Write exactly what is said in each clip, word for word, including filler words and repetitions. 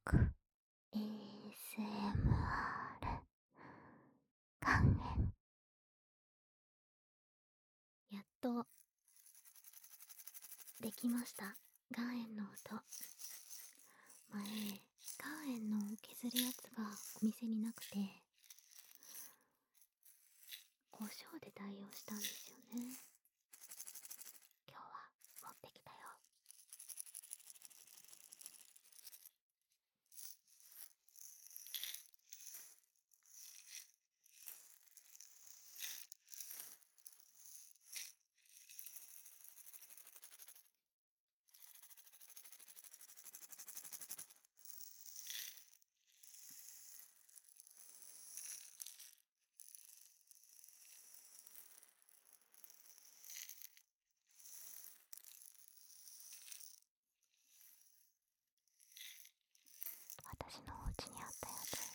く エーエスエムアール 関連。やっとできました。岩塩の音。前岩塩の削るやつがお店になくて胡椒で代用したんですよね。今日は持ってきたよ。私のお家にあったやつ。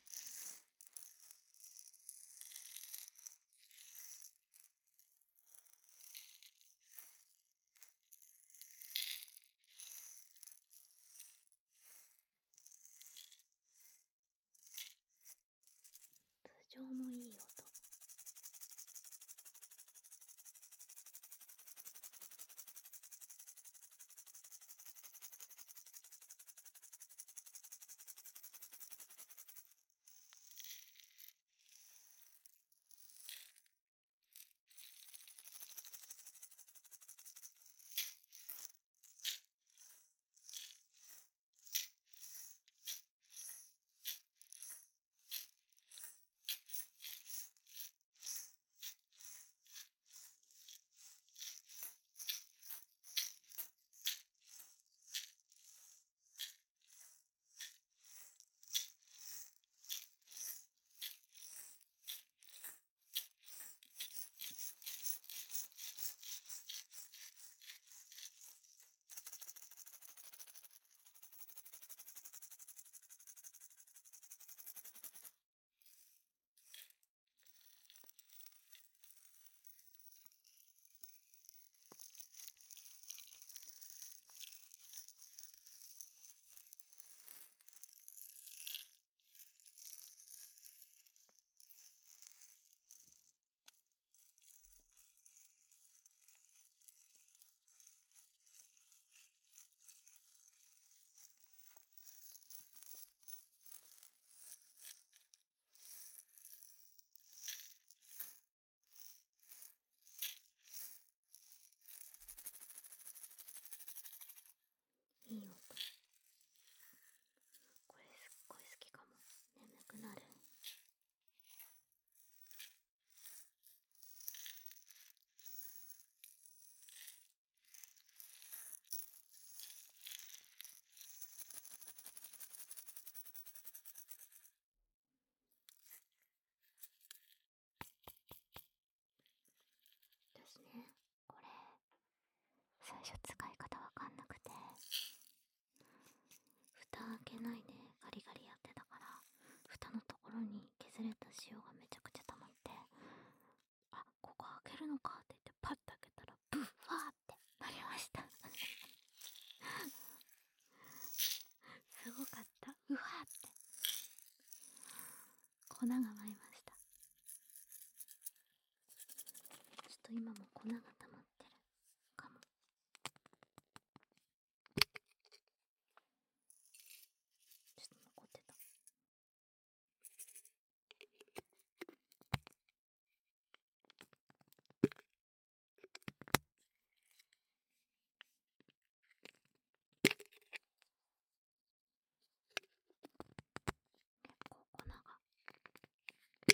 通常もいい音。いい音。これすっごい好きかも。眠くなる。私ね、これ最初使い方わかんなくて蓋開けないでガリガリやってたから、蓋のところに削れた塩がめちゃくちゃ溜まって、あ、ここ開けるのかって言ってパッと開けたらブッファーってなりましたすごかった。うわーって粉が舞いました。ちょっと今も粉が溜まってるかも。ちょっと残ってた。結構粉が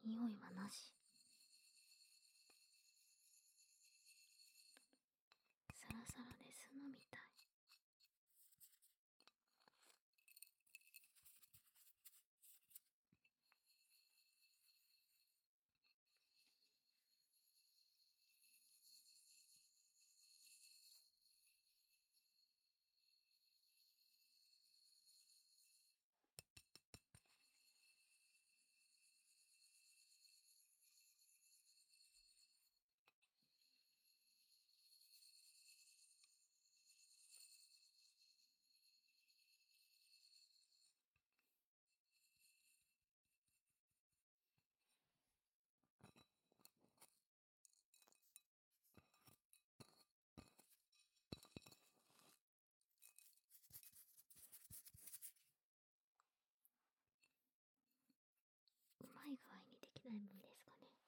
匂いはなし。サラサラで砂みたい。うまい具合にできないもんですかね。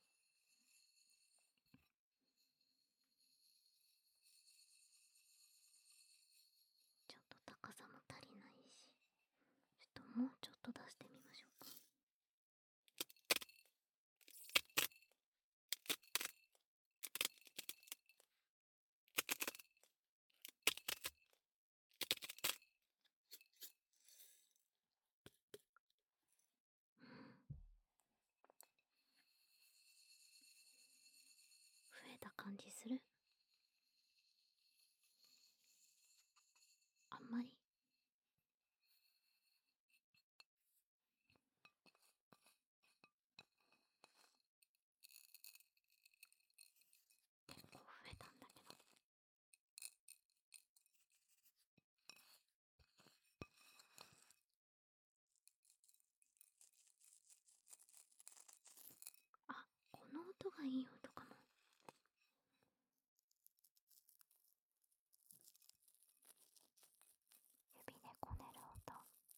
ちょっと高さも足りないし、ちょっともうちょっと出してみましょうか。増えた感じする？あんまり？結構増えたんだけど。あ、この音がいい音かも。指でこねる音。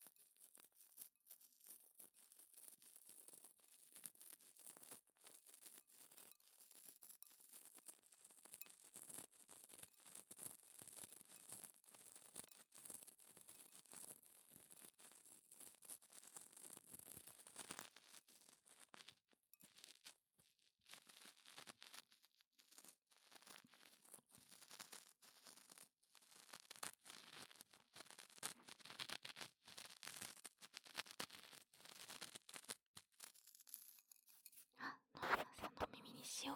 あ、野村さんの耳に塩が。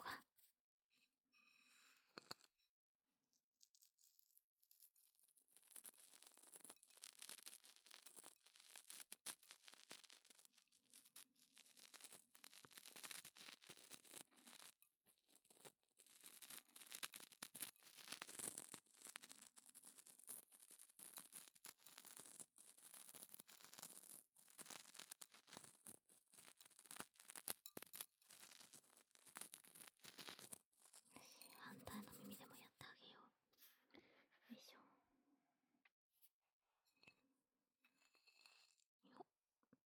反対の耳でもやってあげよう。よいしょ。よっ。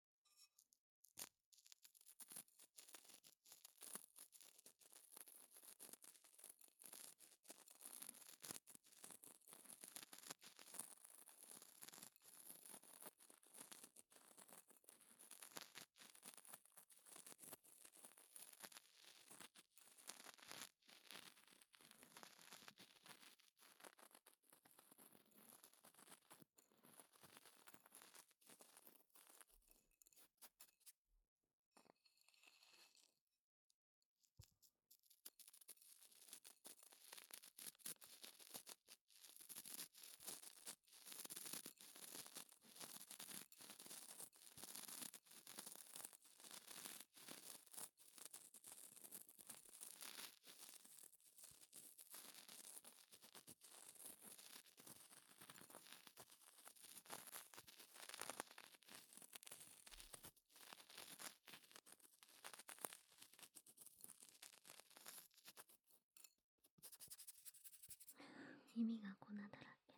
耳が粉だらけ。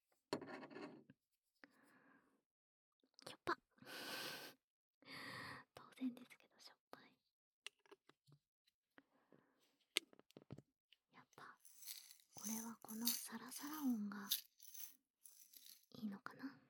きょっぱ。当然ですけどしょっぱい。やっぱこれはこのサラサラ音がいいのかな。